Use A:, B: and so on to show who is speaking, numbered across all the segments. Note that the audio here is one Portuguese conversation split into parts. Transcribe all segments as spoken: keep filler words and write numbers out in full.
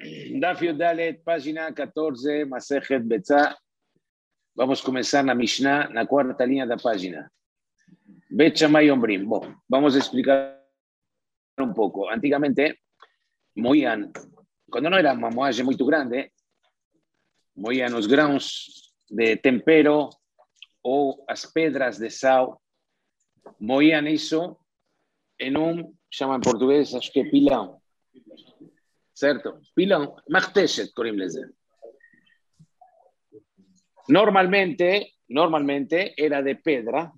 A: Daf Yudalet, página catorce, Masejet Betzá. Vamos a comenzar la Mishnah, la cuarta línea de la página. Bet Shammai Ombrim. Bueno, vamos a explicar un poco. Antiguamente, moían, cuando no era uma moagem muy grande, moían los grãos de tempero o as pedras de sal, moían eso en un, llama en portugués, acho que pilão. Certo? Pilão, marteshet, corim leze. Normalmente, normalmente era de pedra.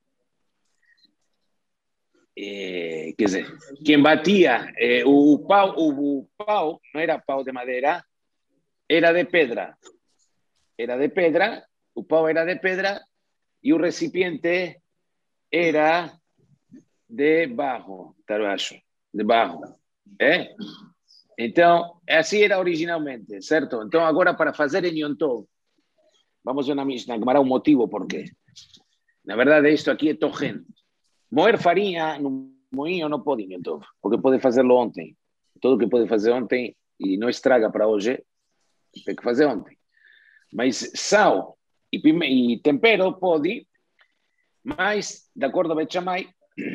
A: Eh, quer dizer, quien batía eh, o, pau, o pau, no era pau de madera, era de pedra. Era de pedra, o pau era de pedra y un recipiente era de barro, tarbacho, de barro. Eh? Então, assim era originalmente, certo? Então, agora, para fazer em Yom Tov, vamos ver na Mishnah, Gemara, um motivo por quê. Na verdade, isto aqui é tochen. Moer farinha no moinho não pode em Yom Tov, porque pode fazê-lo ontem. Tudo que pode fazer ontem e não estraga para hoje, tem que fazer ontem. Mas sal e, pime, e tempero pode, mas, de acordo com Bet Shammai,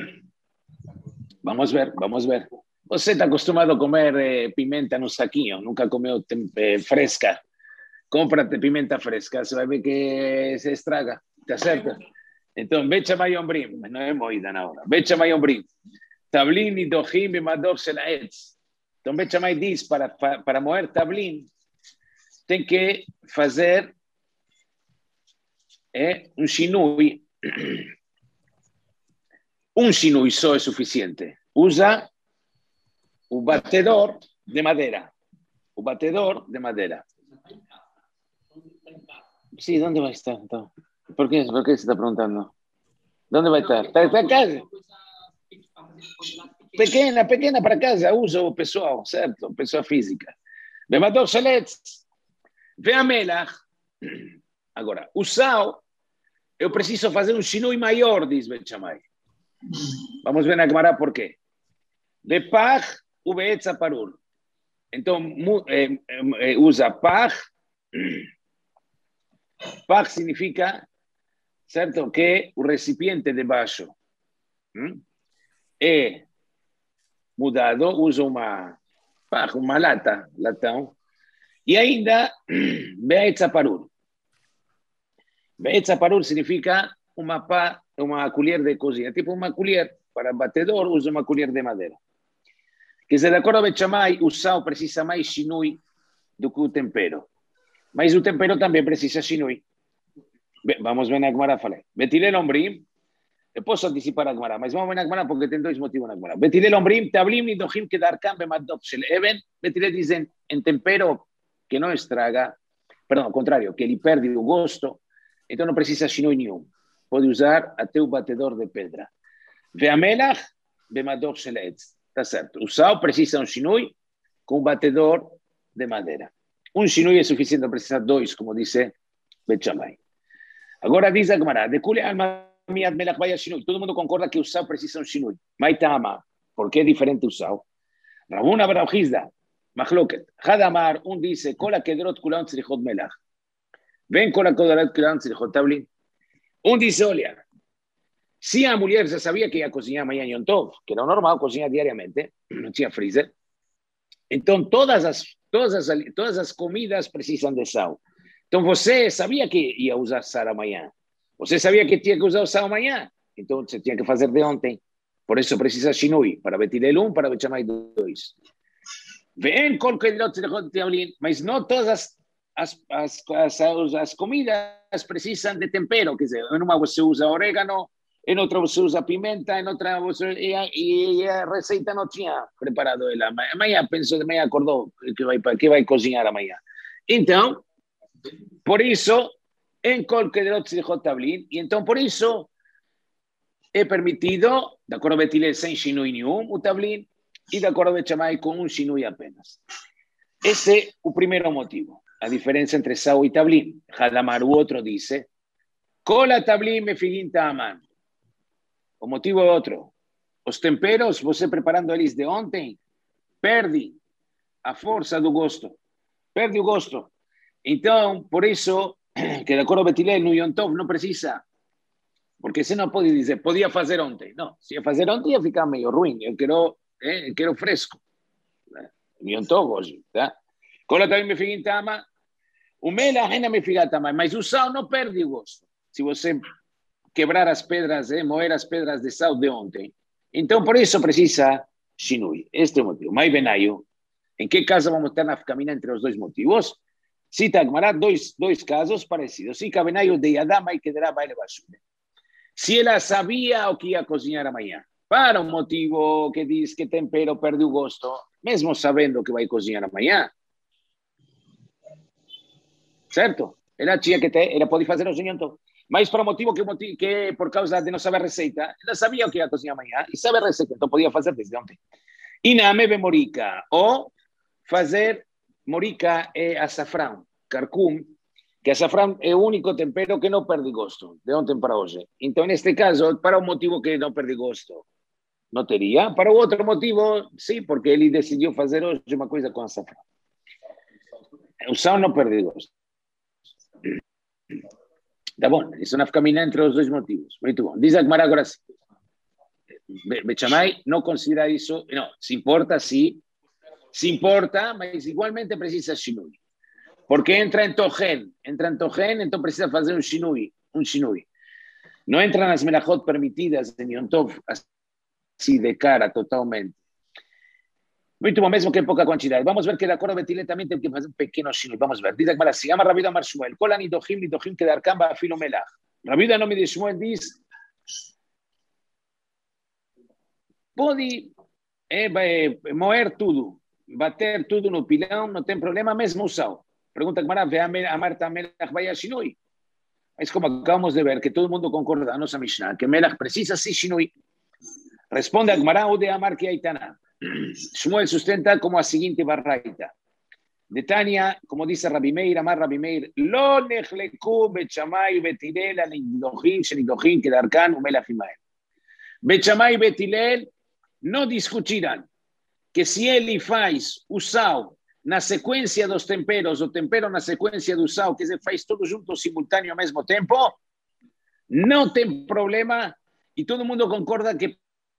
A: vamos ver, vamos ver. Você está acostumado a comer eh, pimenta no saquinho, nunca comeu eh, fresca. Cómprate pimenta fresca, você vai ver que se estraga, ¿está certo? Então, Bet Shammai Ombrim, não é moída na hora. Bet Shammai Ombrim, tablin e dochim b'mador shel ha'etz. Então, Bet Shammai diz, para, para, para moer tablin, tem que fazer eh, um shinui. Um shinui só é suficiente. Usa o batedor de madeira. O batedor de madeira. Sí, ¿dónde va a estar? Então? ¿Por qué, ¿Por qué se está preguntando? ¿Dónde va a estar? ¿Está, está en casa? Pequena, pequena para casa, uso pessoal, certo? Pessoa física. Bemador Shaletz. Ve a melach. Agora, o sal, eu preciso fazer um shinui maior, diz Bet Shammai. Vamos ver na Gemara por quê. De pach u beetza parur. Então, eh, eh, usa pach. Pach significa, certo, que o recipiente de baixo hum, é mudado, usa uma, pach, uma lata, latão, e ainda beetza parur. Beetza parur significa uma, pá, uma colher de cozinha, tipo uma colher para batedor, usa uma colher de madeira. Que se de acordo com Bet Shammai, o sal precisa mais shinui do que o tempero. Mas o tempero também precisa shinui. Vamos ver na Gemara, falei. Betilel Ombrim, eu posso antecipar a Gemara, mas vamos ver na Gemara porque tem dois motivos na Gemara. Betilel Ombrim, tablim e dochim que dar cam bemadot shel even. Betilel dizem em tempero que não estraga, perdão, ao contrário, que ele perde o gosto, então não precisa shinui nenhum. Pode usar até o batedor de pedra. Veamelach bemadot shel etz. Está certo. O sal precisa um shinui com o batedor de madeira. Um shinui é suficiente, não precisa dois, como disse Bet Shammai. Agora diz a Gemara, de kule alma miad melach vaya shinui. Todo mundo concorda que o sal precisa um shinui. Maitama, por que é diferente o sal? Rabuna bar Hizda, machloket. Hadamar, um disse, kol hakedrot kulan tzrichot melach. Ven kol hakedrot kulan tzrichot tablin. Um disse, olha, se a mulher já sabia que ia cozinhar amanhã em Yom Tov, que era normal cozinhar diariamente, não tinha freezer, então todas as, todas as, todas as comidas precisam de sal. Então você sabia que ia usar sal amanhã. Você sabia que tinha que usar o sal amanhã. Então você tinha que fazer de ontem. Por isso precisa shinui. Para Betilel um, para Bet Shammai dois. Vem com mas não todas as, as, as, as, as comidas precisam de tempero. Quer dizer, em uma você usa orégano, em outra você usa pimenta, em outra você... E a, e a receita não tinha preparado ela. Amanhã pensou, de manhã acordou que vai, que vai cozinhar amanhã. Então, por isso, em qualquer outro tablin, e então por isso é permitido, de acordo com Betilel, sem shinui nenhum, o tablin, e de acordo com Bet Shammai, com um shinui apenas. Esse é o primeiro motivo, a diferença entre sal e tablin. Hadamar, o outro, disse, cola tablin me figin ta'aman. O motivo é outro. Os temperos, você preparando eles de ontem, perde a força do gosto. Perde o gosto. Então, por isso, que de acordo com Betilel, no Yom Tov não precisa. Porque você não pode dizer, podia fazer ontem. Não, se ia fazer ontem ia ficar meio ruim. Eu quero, eh, eu quero fresco. No Yom Tov hoje, tá? Quando também me fica em tama, o mel ainda me fica tama, mas o sal não perde o gosto. Se você quebrar as pedras, eh, moer as pedras de sal de ontem. Então, por isso precisa shinui. Este é o motivo. Mai Benayo, em que caso vamos ter na caminha entre os dois motivos? Cita Agmará dois, dois casos parecidos. Cita Benayo de Yadama e Kederá Baile Basule. Se ela sabia o que ia cozinhar amanhã, para um motivo que diz que tempero perde o gosto, mesmo sabendo que vai cozinhar amanhã, certo? Ela tinha que ter, ela pode fazer o seguinte, mas para um motivo que, que por causa de não saber receita, ela sabia o que ia cozinhar amanhã e sabe a receita, então podia fazer desde ontem. E na meve morica, ou fazer morica é açafrão, carcum, que açafrão é o único tempero que não perde gosto, de ontem para hoje. Então, neste caso, para um motivo que não perde gosto, não teria. Para o outro motivo, sim, porque ele decidiu fazer hoje uma coisa com açafrão. O sal não perde gosto. Tá bom, isso não fica caminhando entre os dois motivos. Muito bom. Diz Agmará agora sim. Bechamay não considera isso, não, se importa, sim, se importa, mas igualmente precisa shinui. Porque entra em tohen, entra em tohen, então precisa fazer um shinui, um shinui. Não entra nas melachot permitidas em Yom Tov, assim de cara, totalmente. Muito bom, mesmo que em pouca quantidade. Vamos ver que de acordo com Betilel também tem que fazer um pequeno shinui. Vamos ver. Diz Agmará, se ama Rabi Amar Shmuel, Kol anidochim, nidochim, que darkam ba'afilo melach. Rabi da nome de Shmuel diz, pode é, moer tudo, bater tudo no pilão, não tem problema, mesmo o sal. Pergunta Agmará, ve a Marta Melach vai a shinui. Mas como acabamos de ver, que todo mundo concorda, a nossa Mishnah, que Melach precisa sim shinui. Responde Agmará, o de Amar que Aitana. Shmuel sustenta como a seguinte barraita. De Tania, como dice Rabbi Meir, Amar Rabbi Meir, lo nechleku bechamay betilel anidochim shenidochim kedarkan umelach imael. Bechamay betilel não discutirão que se ele faz o sal na sequência dos temperos, o tempero na sequência do sal, que se faz tudo junto, simultâneo ao mesmo tempo, não tem problema e todo mundo concorda que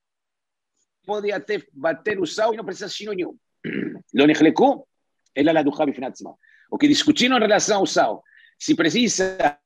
A: pode até bater o sal e não precisa shinui nenhum. Lo nechleku, ela la duha bifnat tzma. O que discutiram em relação ao sal, se precisa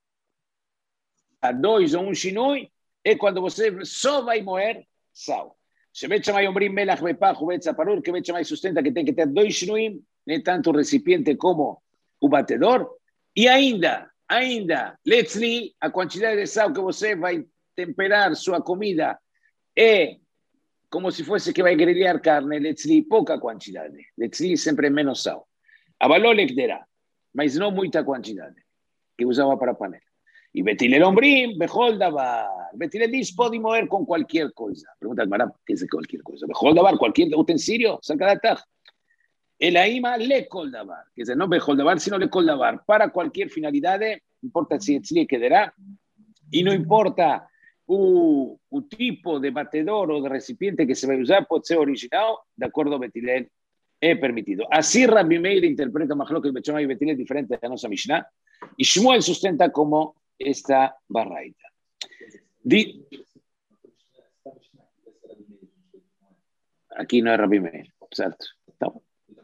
A: dois ou um shinui, é quando você só vai moer sal. Se Bet Shammai ombrim melach bepach ubet zaparur, que Bet Shammai sustenta que tem que ter dois shinuim, nem tanto o recipiente como o batedor, e ainda, ainda, letzli, a quantidade de sal que você vai temperar sua comida é como se fosse que vai grelhar carne, letzli, pouca quantidade. Letzli sempre menos sal. Avaló lekderá, mas não muita quantidade, que usava para panela. E Betilel ombrim, bechol davar. Betilel diz, pode moer com qualquer coisa. Pergunta Agmará, ¿qué es qualquer coisa? Bechol davar, qualquer utensilio, saca da taj. El aima lekol davar, quer dizer, não bechol davar, sino lekol davar. Para qualquer finalidade, importa se letzli quedará, e não importa o, o tipo de batedor ou de recipiente que se vai usar, pode ser original, de acordo a Betilel, é permitido. Assim Rabbi Meir interpreta Machlokes Bet Shammai e Betilel diferente da nossa Mishnah, e Shmuel sustenta como esta barraita. Di... Aqui não é Rabbi Meir, certo? Então.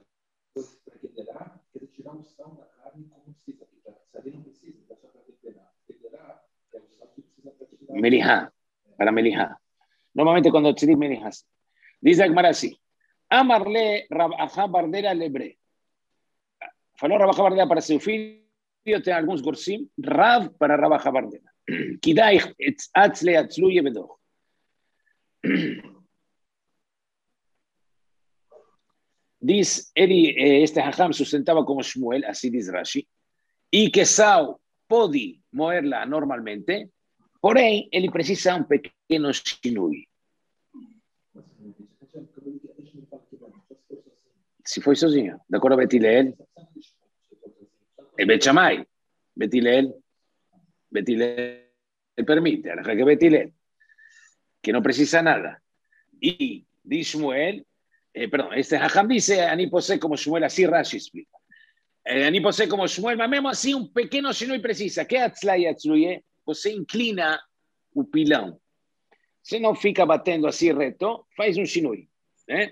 A: Melihá, para Melihá. Normalmente quando se diz Melihá, diz Agmará assim, Amarle Rabajá Bardera Lebre. Falou Rabajá Bardera para seu filho, tem alguns gorsim, Rav para Rabajá Bardera. Kidai atzle atzlu yebedoch. Diz, ele, este Hacham sustentava como Shmuel, assim diz Rashi, e que sal pode moerla normalmente, porém, ele precisa um pequeno shinui. Se foi sozinho, de acordo a Betilel, é Bet Shammai. Betilel, Betilel permite, a que Betilel, que não precisa nada. E diz Shmuel eh, perdão, este Hajam dice, Ani posee como Shmuel, así Rashi explica. Eh, Ani posee como Shmuel, mas mesmo assim um pequeno sinui precisa. Que atzlai atzluye? Você inclina o pilão. Você não fica batendo assim reto, faz um sinui. Né?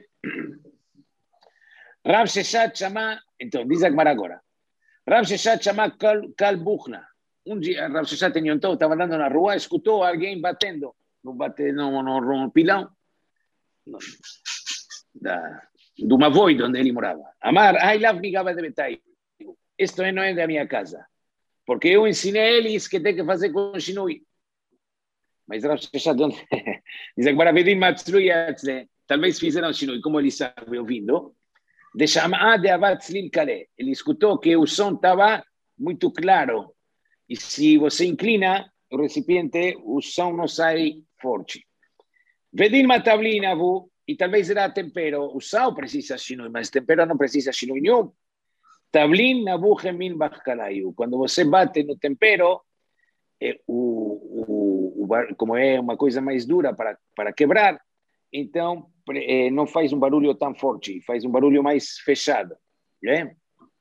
A: Rav Sheshat chama, então, diz a Gemara agora. Rav Sheshat chama Kal Buchna. Um dia, Rav Sheshat em Yontov estava andando na rua, escutou alguém batendo no, bate, no, no, no pilão no, da, do Mavoi, onde ele morava. Amar, ai, lav migava de betai. Isto não é da minha casa. Porque eu ensinei a eles que tem que fazer com Shinui. Mas Rav Sheshat, diz a Gemara, Vedim Matzlui Atzle, talvez fizeram Shinui, como ele sabe ouvindo, de chamar de Avatzlim Kale. Ele escutou que o som estava muito claro. E se você inclina o recipiente, o som não sai forte. Vedim Matablina, e talvez era tempero. O sal precisa Shinui, mas tempero não precisa Shinui nenhum. Tablin Nabu Gemin Bachkalayu. Quando você bate no tempero, é, o, o, o, como é uma coisa mais dura para, para quebrar, então é, não faz um barulho tão forte, faz um barulho mais fechado. Né?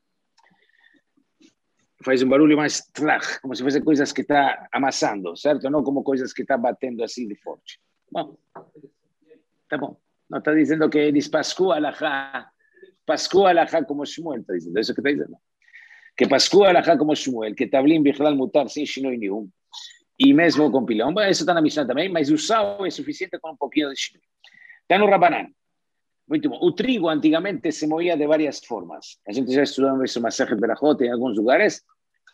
A: Faz um barulho mais trach, como se fosse coisas que está amassando, certo? Não como coisas que está batendo assim de forte. Bom, tá bom. Não está dizendo que eles pascou alajá, pascou alajá como Shmuel, está dizendo, é isso que está dizendo. Que pascou alajá como Shmuel, que tablim bichlal mutar sem shinoi nenhum, e mesmo com pilão. Isso está na Mishnah também, mas o sal é suficiente com um pouquinho de shinoi. Está no Rabanan. Muito bom. O trigo antigamente se moía de várias formas. A gente já estudou isso no Masechet Berachot em alguns lugares.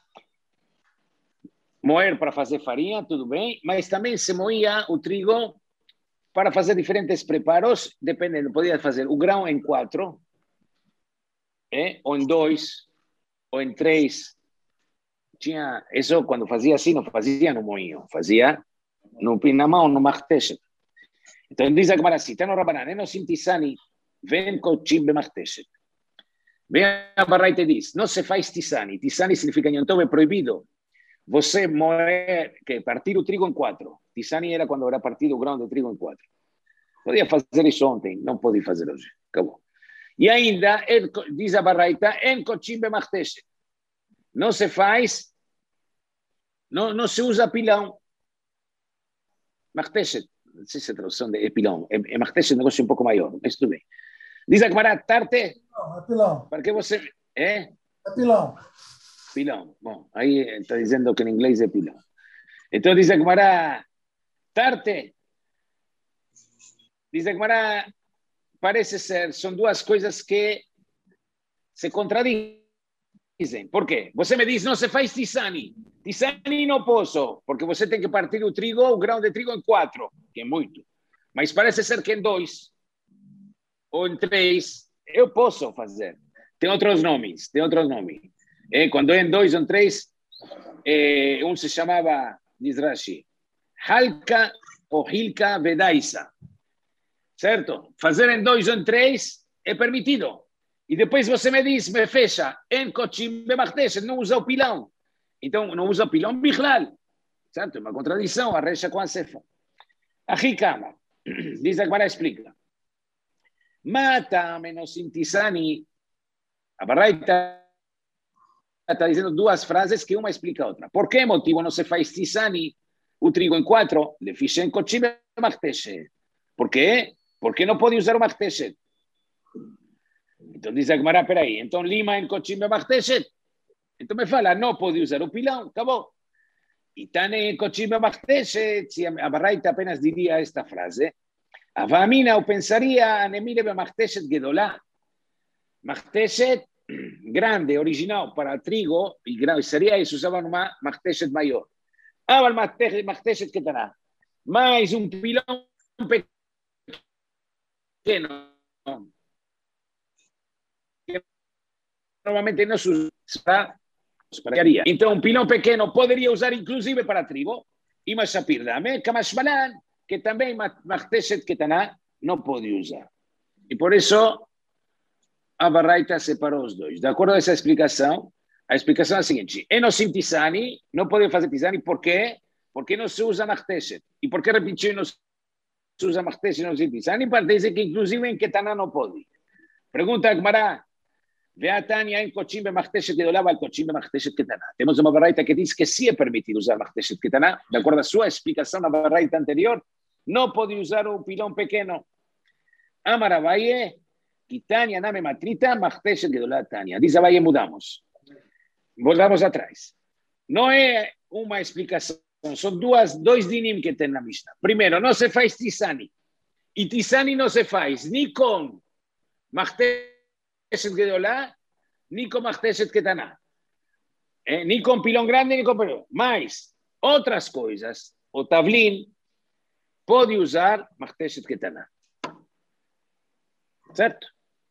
A: Moer para fazer farinha, tudo bem, mas também se moía o trigo para fazer diferentes preparos, dependendo. Podia fazer o grão em quatro, é? Ou em dois, ou em três. Tinha, isso quando fazia assim, não fazia no moinho, fazia no pinamão, no marteshet. Então diz a Gemara assim, está no Rabanan, no sintisani, vem kochim b'marteshet. Vem a Baraita e diz, não se faz tisani. Tisani significa então é proibido. Você moer, que partir o trigo em quatro. Tisani era quando era partido o grão de trigo em quatro. Podia fazer isso ontem, não pode fazer hoje. Acabou. E ainda, diz a Baraita, en kochim b'marteshet. Não se faz, não, não se usa pilão. Marteshet, não sei se é a tradução de pilão. É, é marteshet, um negócio um pouco maior, mas tudo bem. Diz a Gemara, tarte.
B: Não, é pilão.
A: Para que você... É?
B: É pilão.
A: Pilão. Bom, aí está dizendo que em inglês é pilão. Então diz a Gemara, tarte. Diz a Gemara, parece ser, são duas coisas que se contradizem. Por quê? Você me diz, não se faz tisani. Tisani não posso, porque você tem que partir o trigo, o grão de trigo em quatro, que é muito. Mas parece ser que em dois, ou em três, eu posso fazer. Tem outros nomes, tem outros nomes. É, quando é em dois ou em três, é, um se chamava, diz Rashi, Halka ou Hilka Vedaisa. Certo? Fazer em dois ou em três é permitido. E depois você me diz, me fecha, em kochim b'marteshet, não usa o pilão. Então, não usa o pilão bichlal. Certo? É uma contradição, a recha com a cefa. Aqui, cama. Diz a Gemara, explica. Mata menos intisani. A Baraita está dizendo duas frases que uma explica a outra. Por que motivo não se faz tisani, o trigo em quatro? Le ficha em kochim b'marteshet. Por quê? Porque não pode usar o marteshet. Então diz a Gemara, peraí, então lima em kochim b'marteshet. Então me fala, não pode usar o pilão, acabou. E está em kochim b'marteshet, se a Baraita apenas diria esta frase, a Vamina eu pensaria, anemire b'marteshet gedolá. Marteshet grande, original, para trigo, e seria isso, usavam uma marteshet maior. Ah, o marteshet que terá. Mais um pilão pequeno. Normalmente não se usa para... Então, um pilão pequeno poderia usar inclusive para trigo, e mashapir dame, kamashmalan, que também marteshet ketaná não pode usar. E por isso, a Baraita separou os dois. De acordo com essa explicação, a explicação é a seguinte, enosim tisani, não pode fazer tisani, por quê? Porque não se usa marteshet. E por que repetiu enosim usa Machteshet no usa Tisani, parece que inclusive en Ketaná no puede. Pregunta Gmará, ve a Tania en Kochim Machteshet Gedolá, al Kochim Machteshet Ketaná. Tenemos una barraita que dice que sí es permitido usar Machteshet Ketaná, de acuerdo a su explicación, la barraita anterior, no puede usar un pilón pequeño. Amara Valle, Kitania Name Matrita, Machteshet Gedolá Tania. Dice Valle, mudamos. Volvamos atrás. No es una explicación, son dos, dos dinim que tiene la Mishnah. Primero, no se faz Tisani. Y Tisani no se faz ni con Machteshet Gedolá, ni con Machteshet Ketaná. Eh, ni con pilón grande, ni con pilón. Más, otras cosas, o Tavlin, puede usar Machteshet Ketaná. ¿Cierto?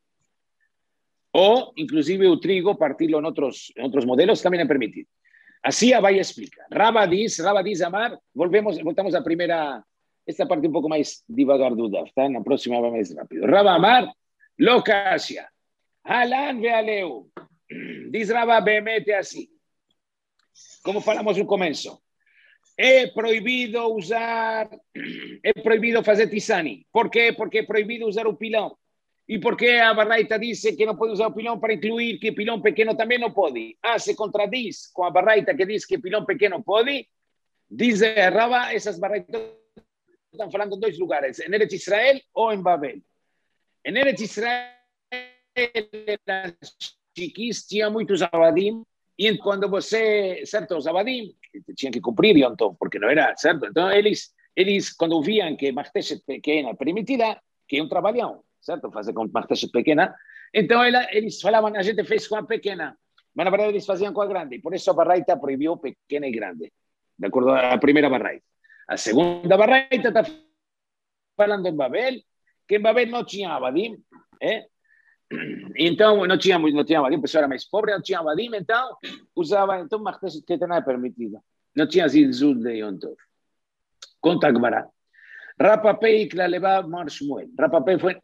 A: O, inclusive, el trigo, partirlo en otros, en otros modelos, también es permitido. Así Abaye explica. Rabba dice, Rabba dice, Amar, volvemos, voltamos a primera, esta parte un poco más divagar duda, está en la próxima va más rápido. Rabba Amar, locasia. Halan vealeu. Dice Rabba, bemete así. Como falamos no comienzo. É proibido usar, é proibido fazer tisani. ¿Por qué? Porque é proibido usar o pilão. ¿Y por qué a Barraita dice que no puede usar o pilón para incluir que pilón pequeño también no puede? Ah, se contradice con a Barraita que dice que pilón pequeño puede. Dice Raba, esas Barraitas están hablando en dos lugares, en Eretz Israel o en Babel. En Eretz Israel, las chiquis tinha muchos abadim, y cuando você, certo, os abadim, tinham que cumprir Yom Tov, porque no era, certo? Entonces, eles, eles quando viam que Machteshet pequena permitida, que iam trabalhar. Certo? Fazer com Machteshet pequena. Então, ela, eles falavam, a gente fez com a pequena. Mas, na verdade, eles faziam com a grande. E por isso a Barraita proibiu pequena e grande. De acordo à primeira Barraita. A segunda Barraita está falando em Babel, que em Babel não tinha Abadim. Eh? Então, não tinha, não tinha Abadim, a pessoa era mais pobre, não tinha Abadim, então, usava, então, Machteshet que não é permitida. Não tinha Zilzul de Yom Tov. Conta Gmará. Rapapé y Klaleba Mar Shmuel. Rapapé fue...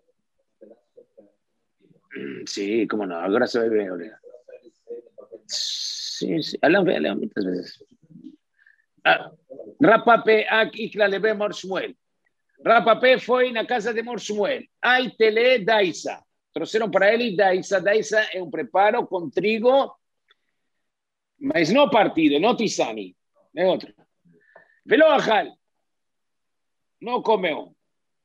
A: Sí, cómo no, ahora se ve bien. Sí, sí, Alan ve, Alan, muchas veces. Ah, Rapapé y Klaleba Mar Shmuel. Rapapé fue en la casa de Mar Shmuel. Ay, tele Daisa. Trouxeram para ele Daisa. Daisa é um preparo com trigo, mas não partido, não tisani. É outro. Velo ajal. No comeu.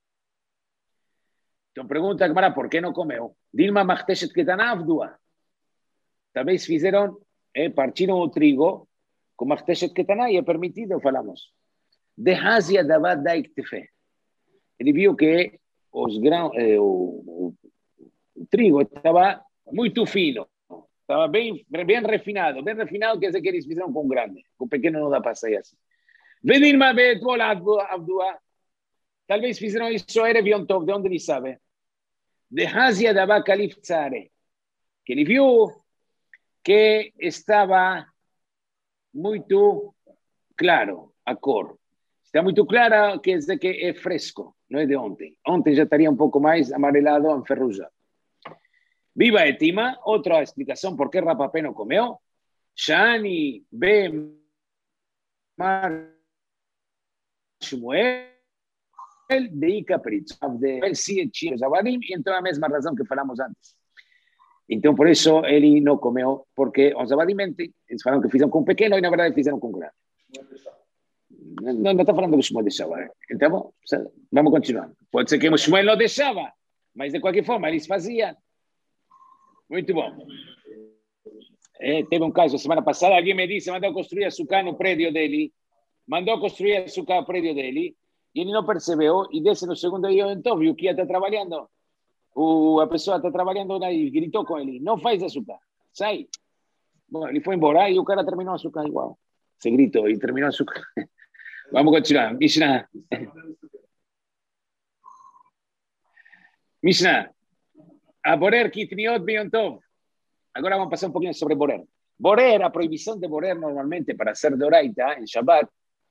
A: Então pergunta, Gmará, por que não comeu? Dilma Machteshet Ketaná Avdua. Talvez fizeram, eh, partiram o trigo com Machteshet Ketaná e é permitido, falamos. De Hazia Davad Daik Tefe. Ele viu que os grãos, eh, o, o, o trigo estava muito fino. Estava bem, bem refinado. Bem refinado quer dizer que eles fizeram com grande. Com pequeno não dá para sair assim. Vedilma Betbol Avdua. Talvez fizeram isso Erev Yom Tov, de onde ele sabe? De Hazia Dava Kalif Tzare, que ele viu que estava muito claro a cor. Está muito clara, quer dizer que é fresco, não é de ontem. Ontem já estaria um pouco mais amarelado, enferrujado. Viva Etima, outra explicação por que Rapapé não comeu. Shani B. Mar Shmuel de Capricho, de sí, Chiros Abadim, e então a mesma razão que falamos antes. Então, por isso, ele não comeu, porque os Abadim, eles falaram que fizeram com pequeno e, na verdade, fizeram com grande. Não, não está falando que o Shmuel deixava. Então, vamos continuar. Pode ser que o Shmuel não deixava, mas, de qualquer forma, eles faziam. Muito bom. É, teve um caso, semana passada, alguém me disse, mandou construir açúcar no prédio dele, mandou construir açúcar no prédio dele, e ele não percebeu, e desce no segundo dia, então viu que ia estar trabalhando. O, a pessoa está trabalhando e gritou com ele, não faz açúcar, sai. Bom, ele foi embora e o cara terminou açúcar igual. Se gritou e terminou açúcar. Vamos continuar. Mishnah. Mishnah. A borer kitniot beyond tov. Agora vamos passar um pouquinho sobre borer. Borer, a proibição de borer normalmente para ser doraita em Shabbat,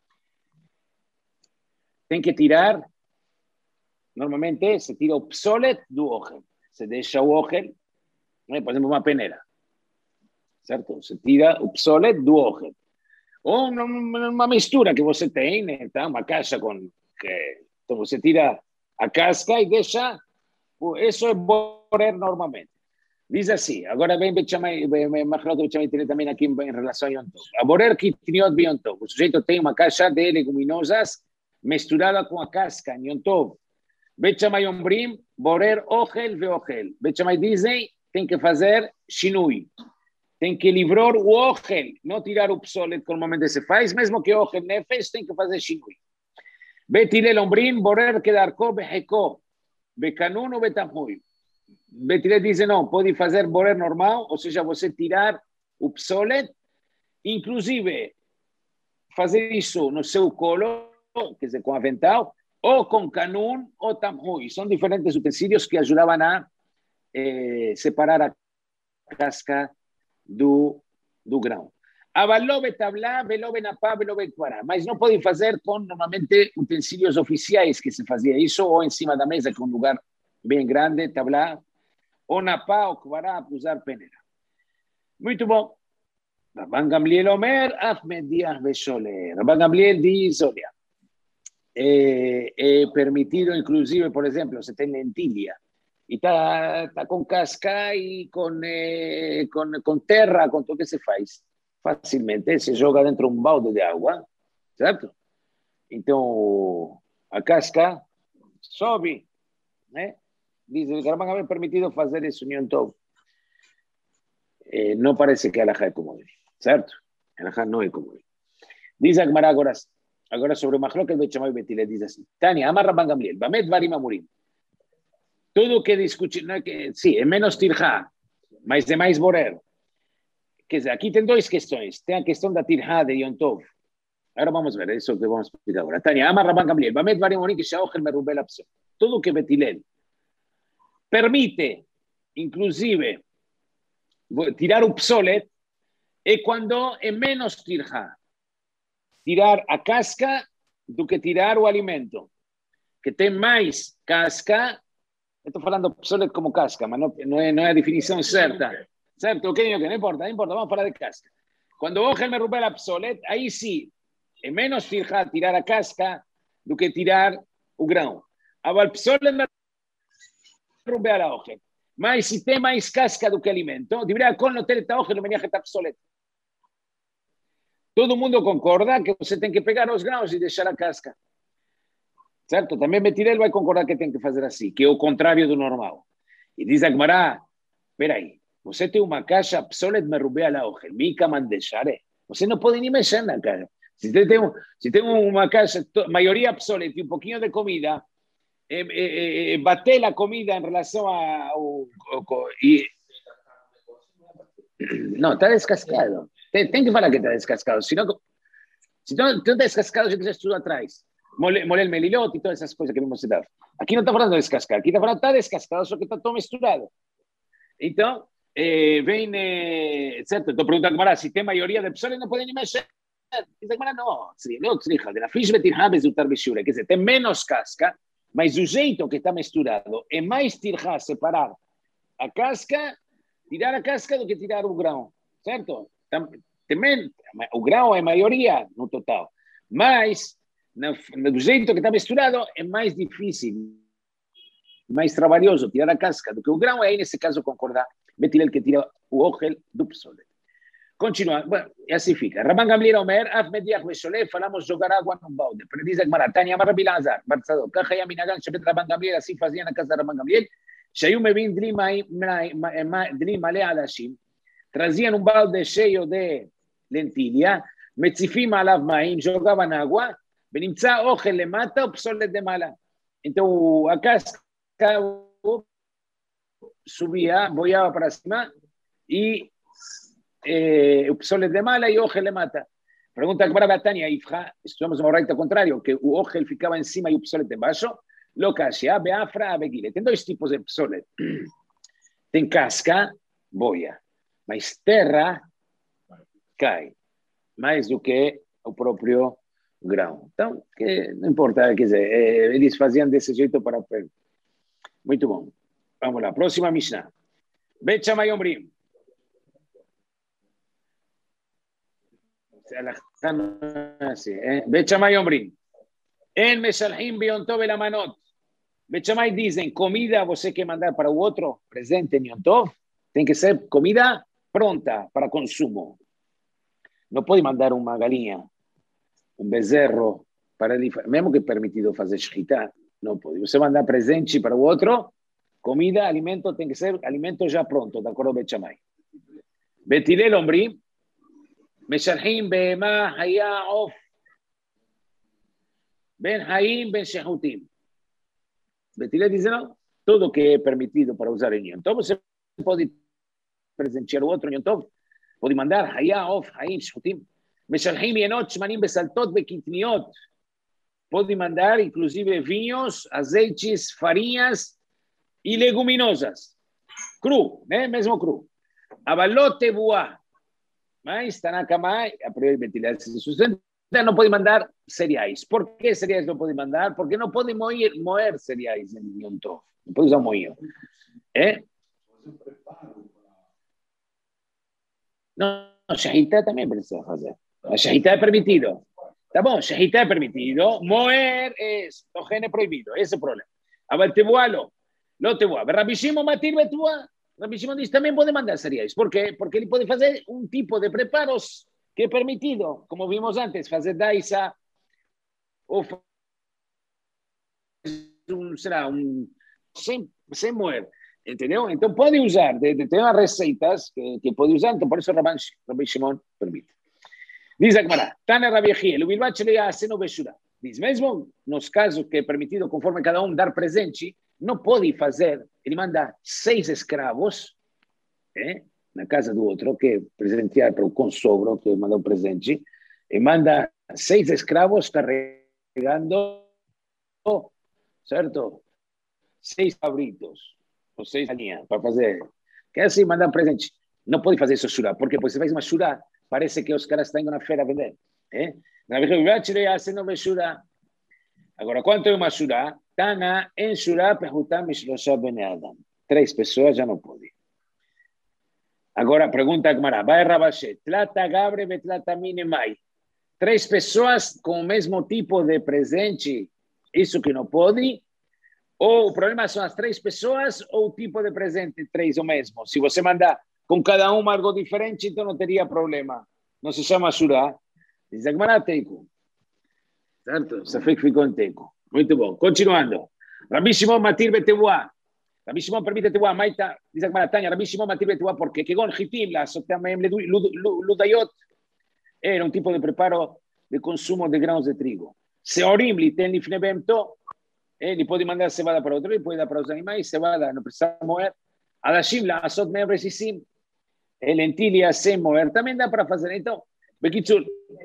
A: tem que tirar, normalmente se tira o psolet do ogel. Se deixa o ogel, né, por exemplo, uma peneira. Certo? Se tira o psolet do ogel. Ou uma, uma mistura que você tem, né, tá? Uma caixa com... Que, então você tira a casca e deixa. Isso é borer normalmente. Diz assim, agora vem Betchamay, Machlok Betchamay tem também aqui em relação a Yom Tov. A borer kitniot be Yom Tov. O sujeito tem uma caixa de leguminosas misturada com a casca em Yom Tov. Betchamay ombrim, borer ochel ve ochel. Betchamay dizem, tem que fazer shinui. Tem que livrar o ochel, não tirar o psolet que normalmente se faz, mesmo que ochel nefesh, tem que fazer shinui. Betilel ombrim, borer kedarko beheko, bekanun ou betamui. Betilel diz, não, pode fazer borer normal, ou seja, você tirar o psolet, inclusive fazer isso no seu colo, quer dizer, com avental, ou com canun ou tamui. São diferentes utensílios que ajudavam a eh, separar a casca do, do grão. Avalove tablá, velove napá, velove quará. Mas não podem fazer com, normalmente, utensílios oficiais que se fazia isso, ou em cima da mesa, com um lugar bem grande, tablá, ou napá, ou quará, para usar peneira. Muito bom. Rabban Gamliel Omer, af mediach vesholer. Rabban Gamliel diz, olha, é, é permitido, inclusive, por exemplo, se tem lentilha, e está tá com casca e com, eh, com, com terra, com tudo que se faz, facilmente se joga dentro de um balde de água, certo? Então, a casca sobe, né? Diz, o Rabban Gamliel é permitido fazer isso em Yom Tov. Eh, não parece que a halajá é como ele, certo? A halajá não é como ele. Diz a Gemara agora, agora sobre o Machlok el Betchamay Betilel, diz assim, Tânia, ama Rabban Gamliel, Bamet Varim Amurim. Tudo que discute, não é que, sim, é menos tirjá, mas é mais borer. Quer dizer, aqui tem duas questões. Tem a questão da tirjá de Yom Tov. Agora vamos ver, é isso que vamos explicar agora. Tânia, ama Rabban Gamliel, Bamet Varim Amurim, que Shaochel Merubel Apso. Tudo que Betilel permite, inclusive, tirar o psolet, é quando é menos tirjá. Tirar a casca do que tirar o alimento. Que tem mais casca, estou falando psolet como casca, mas não, não, é, não é a definição certa. Certo? Ok, ok, não importa, não importa, vamos falar de casca. Quando o Ogel me roubou a psolet, aí sim, é menos tirjá tirar a casca do que tirar o grão. Agora, o psolet me roubou a Ogel. Mas se tem mais casca do que alimento, deveria con não ter esta Ogel, não venha a psolet. Todo mundo concorda que você tem que pegar os grãos e deixar a casca. Certo? Também Betilel vai concordar que tem que fazer assim, que é o contrário do normal. E diz a Gemara, peraí, você tem uma caixa, psolet me roubei a la ogel, mica mandechare. Você não pode nem mexer na caixa. Se tem, se tem uma caixa, maioria psolet e um pouquinho de comida, eh, eh, eh, bater a comida em relação ao... E, não, está descascado. Tem, tem que falar que está descascado. Se não, se não está descascado, a gente já estudou atrás. Moler mole melilote e todas essas coisas que vamos dar. Aqui não está falando de descascar. Aqui está falando que está descascado, só que está todo misturado. Então, eh, vem... Eh, certo, estou perguntando agora, se tem maioria de pessoas, não podem nem mexer. Diz agora, não. Não, tzricha. De la fish betirha bezutar bishura. Quer dizer, tem menos casca, mas o jeito que está misturado é mais tirha separar a casca, tirar a casca do que tirar o grão. Certo? Também, o grão é a maioria no total, mas no, do jeito que está misturado é mais difícil, mais trabalhoso tirar a casca do que o grão, e aí nesse caso concordar Betilel que tira o ogel do psolet. Continua, bueno, e assim fica. Rabban Gamliel Omer, af mediach vesholeh, falamos jogar água num balde. Diz a Gemara, Tânia, amar Rabi Elazar, Barzador, Kacha Yaminagan, Shebet Rabban Gamliel, assim fazia na casa de Rabban Gamliel, שהיו מביאים דלי מלא על השים, traziam um balde cheio de lentilha, מציפים עליו מים, jogavam água, ונמצא אוכל למטה ופסולת למעלה. Então a casca subia, boiava para cima e eh, o psolet de mala e o ogel mata. Pergunta para Betânia, estudamos uma oraita contrário, que o ogel ficava em cima e o psolet embaixo. Lo cachia, beafra, beguile. Tem dois tipos de psolet. Tem casca, boia, mas terra cai mais do que o próprio grão. Então, que não importa, quer dizer, eles faziam desse jeito para... Muito bom. Vamos lá, próxima Mishnah. Bet Shammai Omrim. Bet Shammai Omrim. En Meshalhim Beyom Tov el Amanot. Bechamay dicen, comida você quer mandar para o outro, presente en Yom Tov, tem que ser comida pronta para consumo. Não pode mandar uma galinha, um bezerro, para ele, mesmo que é permitido fazer shkita, não pode. Você mandar presente para o outro, comida, alimento, tem que ser alimento já pronto, de acordo com Bechamay. Betilel אומרים, משלחים בהמה, חיה, עוף, בין חיים, בין שחוטים. Betilel dice, no, todo que é permitido para usar em Yom Tov, você pode presentear o outro em Yom Tov, pode mandar חיה, עוף, חיים, שחוטים. משלחים ינות, שמנים בסלטות וקטניות. Pode mandar, inclusive, vinhos, azeites, farinhas e leguminosas. Cru, né? Mesmo cru. Avalote buá. Mas Tanaka a priori Betilel se sustenta, não pode mandar cereais. Por que cereais não pode mandar? Porque não pode moer, moer cereais em Yom Tov. Não pode usar moinho. É? Não, shahita também precisa fazer. A shahita é permitido. Tá bom, shahita é permitido. Moer é tojene proibido. Esse é o problema. Agora, tebuá, lo. Lo tebuá. Rabbi Shimon matir betuá. Rabbi Shimon diz, também pode mandar cereais. Por quê? Porque ele pode fazer um tipo de preparos que é permitido. Como vimos antes, fazer daisa ou um, será, um, sem, sem moer. Entendeu? Então pode usar, de, de, tem umas receitas que, que pode usar, então por isso Rabbi, Rabbi Shimon permite. Diz a Gemara, Tana Rabbi Yehiel, o bilbate le hace no beshura. Diz, mesmo nos casos que é permitido conforme cada um dar presente, não pode fazer, ele manda seis escravos, eh, na casa do outro, que presentear para o consogro, que manda um presente, e manda seis escravos carregando, certo? Seis cabritos, ou seis galinhas, para fazer. Que assim, manda um presente. Não pode fazer isso shura, porque se faz uma shura, parece que os caras estão indo na feira a vender. Eh? Na verdade, ele está fazendo uma shura. Agora, quanto é uma shura? Tana en shura pehutam mishlosha bene adam. Três pessoas já não podem. Agora, pergunta a Gemara. Vai Rabashe. Tlata gabre betlata minemai. Três pessoas com o mesmo tipo de presente, isso que não pode. Ou o problema são as três pessoas ou o tipo de presente, três o mesmo. Se você mandar com cada um algo diferente, então não teria problema. Não se chama shura. Diz a Gemara teiko. Certo? Safek ficou em teiko. Muito bom. Continuando. Rabbi Shimon matir betebuá. Rabbi Shimon permite tebuá. Maita, diz a Gemara Tanya, Rabbi Shimon matir betebuá porque kegon chitim la sotamem ludayot era um tipo de preparo de consumo de grãos de trigo. Seorim li ten lifnebem to, ele pode mandar cevada para outro, ele pode dar para os animais, cevada não precisa moer. Adashim la asot meem resissim, lentilha sem moer, também dá para fazer. Então, Bekitsur,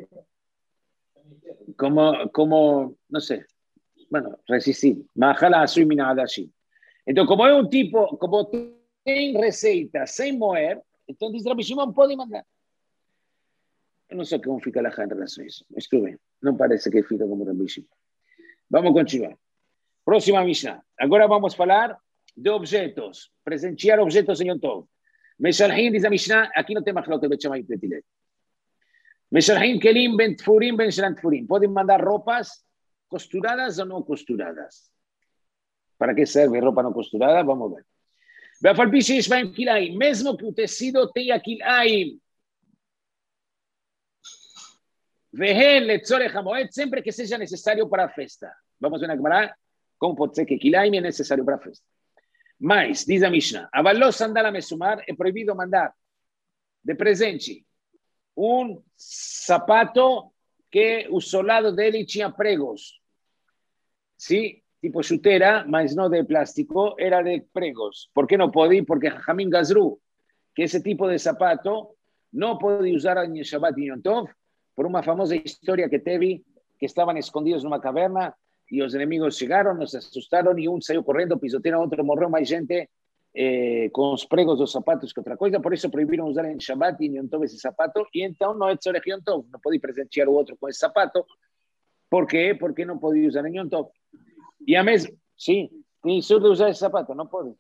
A: como, como, não sei, bueno, resistir. Majala asui mina adashim. Então, como é um tipo, como tem receita sem moer, então diz Rabbi Shimon, pode mandar. Eu não sei como fica lá em relação a isso. Mas tudo bem. Não parece que fica como Rabbi Shimon. Vamos continuar. Próxima Mishnah. Agora vamos falar de objetos. Presentear objetos em Yom Tov. Meshalhin, diz a Mishnah, aqui não tem mais flauta de Bechamay Betilel. Meshalhin kelim ben tfurim ben shran tfurim. Podem mandar roupas costuradas ou não costuradas. Para que serve roupa não costurada? Vamos ver. Mesmo que o tecido tenha kilaim. Sempre que seja necessário para a festa. Vamos ver na Gemara como pode ser que kilaim é necessário para a festa. Mas, diz a Mishnah, avaló sandala mesumar, é proibido mandar de presente um sapato que o solado dele tinha pregos. Sim, tipo chuteira, mas não de plástico, era de pregos. Por que não pode? Porque Jajamim Gazru, que esse tipo de sapato não pode usar em Shabbat e Yom Tov, por uma famosa história que teve, que estavam escondidos numa caverna e os inimigos chegaram, nos assustaram e um saiu correndo, pisotearam, outro morreu, mais gente eh, com os pregos dos sapatos que outra coisa, por isso proibiram usar em Shabbat e em Yom Tov esse sapato, e então não é Tzorech Yom Tov, não pode presentear o outro com esse sapato. Por quê? Porque não pode usar em Yom Tov. E a mesma, sim, tem isso de usar esse sapato, não pode.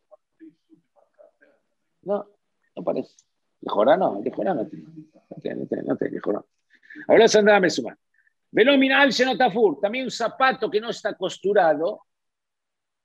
A: Não, não parece. Mejorá não, mejorá não tem. Não tem, não tem, não tem, mejorá. Agora se andava a mesma. Velo minal se não tafur, também um sapato que não está costurado,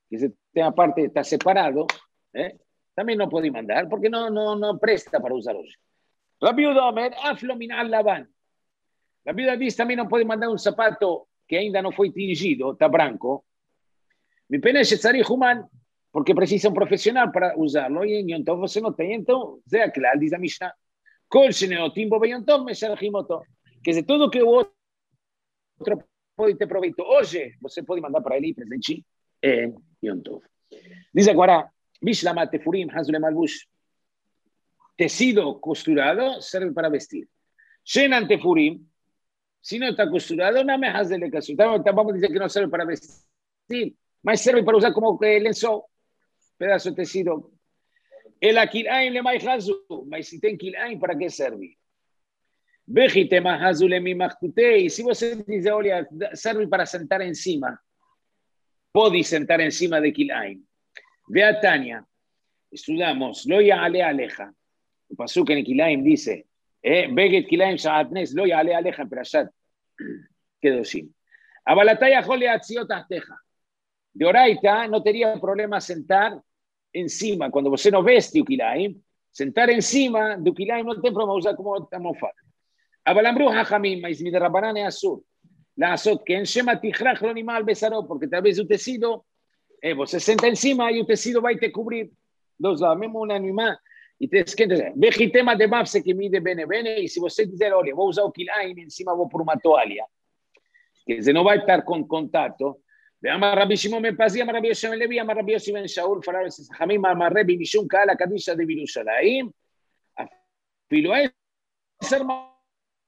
A: que se tenga parte, está separado, ¿eh? También no puede mandar, porque no, no, no presta para usar hoy. La viuda Omer, aflomin al lavan. La viuda dice también no puede mandar un zapato que ainda no fue tingido, está blanco. Mi pena es echar human, porque precisa un profesional para usarlo. Y en Yontov se no tiene, entonces, sea claro, dice Mishnah, Kol Sheneotim Bo Yontov me Sharjimoto. Que de todo que otro puede te proveito, oye, você puede mandar para él y presente en Yontov. Dice Guará, Bishlama Tefurim Hazule Malbush. Tecido costurado sirve para vestir. Shenan Tefurim, si no está costurado, no me hace de caso. Vamos a decir que no sirve para vestir, más sirve para usar como lenzo, pedazo de tecido. El Akilaim le mai hazu, mas si ten Kilaim, ¿para qué sirve? Vejite más hazu le mi majute, y si vos dices, oye, sirve para sentar encima, podés sentar encima de Kilaim. Ve a Tania, estudiamos, lo ya ale aleja. Pasó que en Kilaim dice, eh, Beget Kilaim Shaatnes, lo ya ale aleja, pero allá quedó sin. Abalataya jole atziota teja. De Oraita no tenía problema sentar encima, cuando vos no veste Kilaim, sentar encima de Kilaim no te problema usar como estamos falando. Abalambru hajamim, mais mi de Rabanán es azul. La azot que en Shema Tijrach lo animal besaró, porque tal vez un tecido, eh, vos se senta encima y un tecido va a te cubrir. Dos lados, mismo un animal. Y te esquenta. Vejitema de Mafse que mide bene bene, y si vos dice, oye, vos usar Kilaim encima vos por una toalla, que se no va a estar con contacto. De Amar Rabbi Shimon Ben Pazi, Amar Rabbi Yosef Ben Levi, Amar Rabbi Yossi Ben Shaul, Farar Jamim, Amar Rabbi Mishum Kala Kadisha de Birushalayim, Filo es hermano,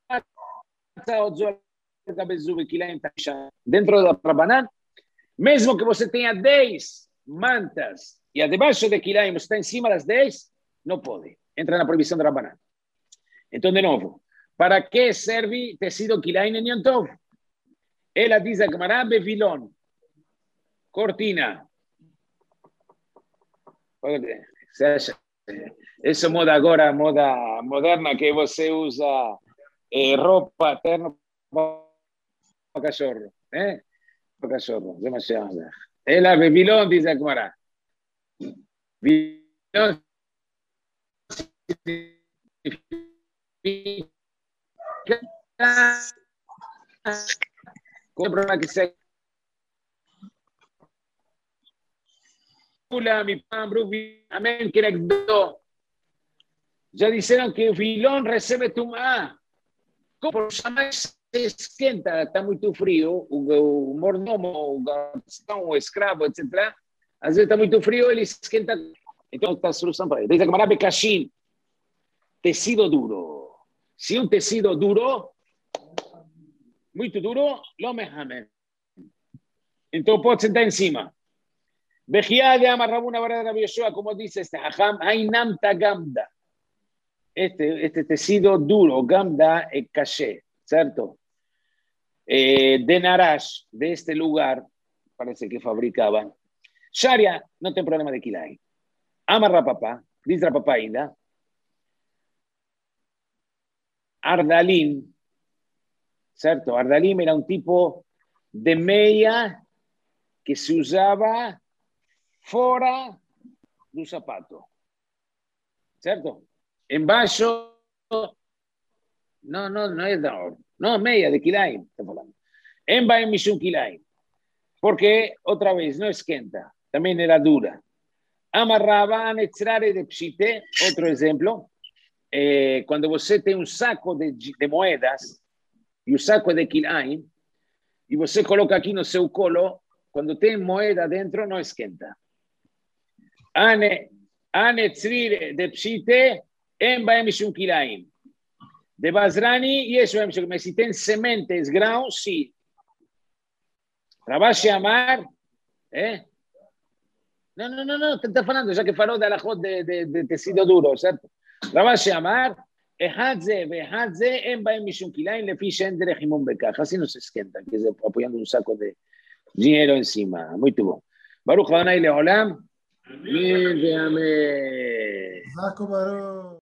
A: dentro de Rabanán, mesmo que você tenha dez mantas e debaixo de Kilaim está encima das dez, não pode. Entra na proibição de Rabanán. Então, de novo, para que serve tecido Kilaim em Yom Tov? Ela diz a Gemara bevilón, cortina. Essa moda agora, moda moderna que você usa eh, roupa terna para cachorro, eh? Para cachorro, demasiado. Ela bevilón, diz a Gemara. Bevilón significa ¿Cuál problema que sea? Mi pan, amén, que ya dijeron que Vilón recibe tu ma. ¿Cómo por se esquenta? Está muy frío. Un mordomo, un esclavo, etcétera. A veces está muy frío, él se esquenta. Entonces está solución para él. Dice que Mará Becashín, tecido duro. Si un tecido duro, muy duro, lo mejamen. Entonces puedo sentar encima. Vejía de Amarrabuna Barada Bioshua, como dice este Hajam, Ainamta Gamda. Este, este tecido duro, Gamda e caché, ¿cierto? Eh, de Narash, de este lugar, parece que fabricaban. Sharia, no tiene problema de Kilai. Amarra papá, dice papá ainda. Ardalín, ¿cierto? Ardalín era un tipo de media que se usaba fuera de un zapato, ¿cierto? En bajo, no, no, no es de oro, no, media de Kilaim, estamos hablando. En bajo en Mishun Kilaim, porque otra vez no esquenta, también era dura. Amarraban extrare de pshite, otro ejemplo, eh, cuando usted tiene un saco de, de moedas y un saco de Kilaim, y usted coloca aquí no seu colo, cuando tiene moneda dentro no esquenta. Ane, ane tzrir de pshite, en baem mishum kilaim. De Bazrani, y eso es que si ten sementes, grau, sí. Rabashi Amar, ¿eh? No, no, no, no, te estás falando, ya que faló de alajot de, de, de tecido duro, ¿cierto? Rabashi Amar, ehadze, behadze, en baem mishum kilaim, le fi shen de Jimón Bekaj. Así no se esquenta, que es apoyando un saco de dinero encima. Muy tubo. Baruch Adonai Leolam. Amén. Amén.